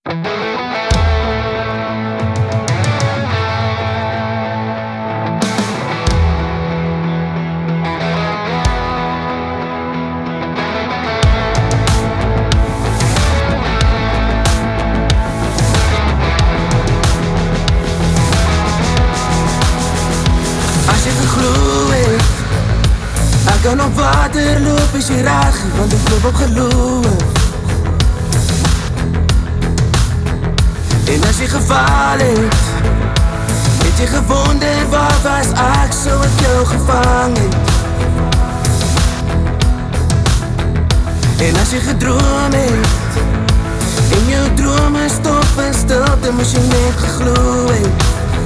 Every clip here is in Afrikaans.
As jy geglo het ek kan op water loop as jy reg, want ek loop op geloof. En as jy geval het jy gewonder waar was ek, so ek jou gevang het. En as jy gedroom het en jou drome stop in stilte, moes jy net geglo het.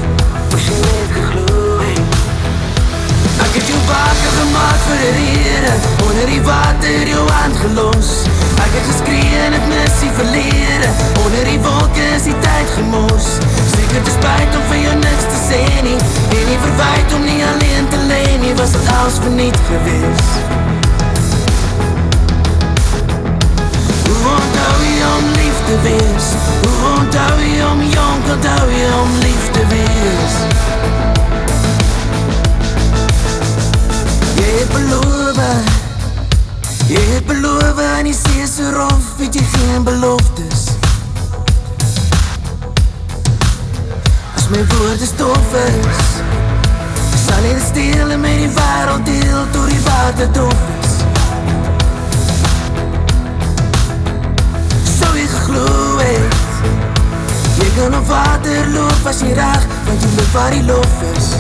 Ek het jou wakker gemaakt vir die rede, onder die water jou hand gelos. Ek het geskree en het mis die verlede, onder die wolke is die tyd gemos. Seker te spijt om vir jou niks te sê nie, en nie verwijt om nie alleen te leen nie, was het als verniet gewees. Hoe onthou jy om lief te wees? Hoe onthou jy om jong, onthou jy om lief te wees? Jy het beloof en die see is so rof, het jy geen beloftes. As my woorde stof is, sal jy dit steel en met die wêreld deel, tot die water dof is. Sou jy geglo het jy kan op water loop as jy reg, want jy loop waar die lof is.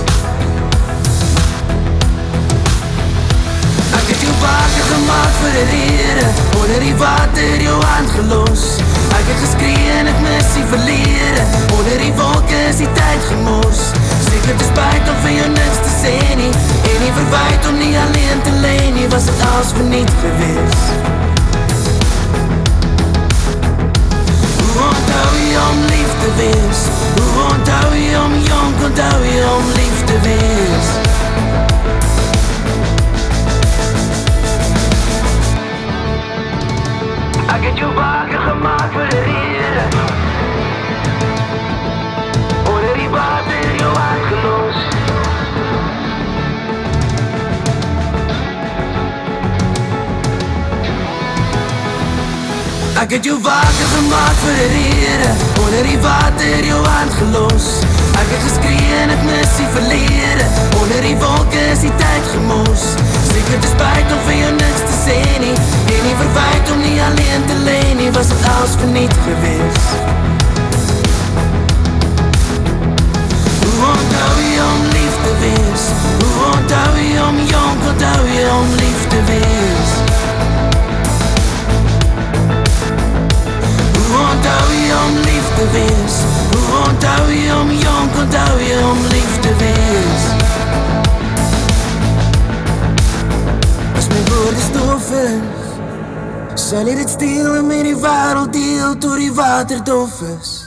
Ek het jou wakker gemaakt vir die rede, onder die water jou hand gelos. Ek het geskree en ek mis die verlede, onder die wolke is die tyd gemos. Seker te spijt om vir jou niks te sê nie, en nie verwijt om nie alleen te leen nie, was het als verniet gewees. Hoe onthou jy om lief te wees? Hoe onthou jy om jong, onthou jy om lief te wees? Ek het jou wakker gemaakt vir die rede, onder die water jou hand gelos. Ek het jou wakker gemaakt vir die rede, onder die water jou hand gelos. Ek het geskree en het mis die verlede, onder die wolke is die tyd gemos. Seker te spijt om vir jou niks te sê nie, en nie verwijt om nie alleen te leen nie, was het als verniet gewees. Hoe onthou jy om lief te wees? Hoe onthou jy om jong, onthou jy om lief te wees? Hoe onthou jy om lief te wees? Hoe onthou jy om jong, onthou jy om lief te wees? As my woorde stof is, sal jy dit steel en met die wêreld deel, tot die water dof is.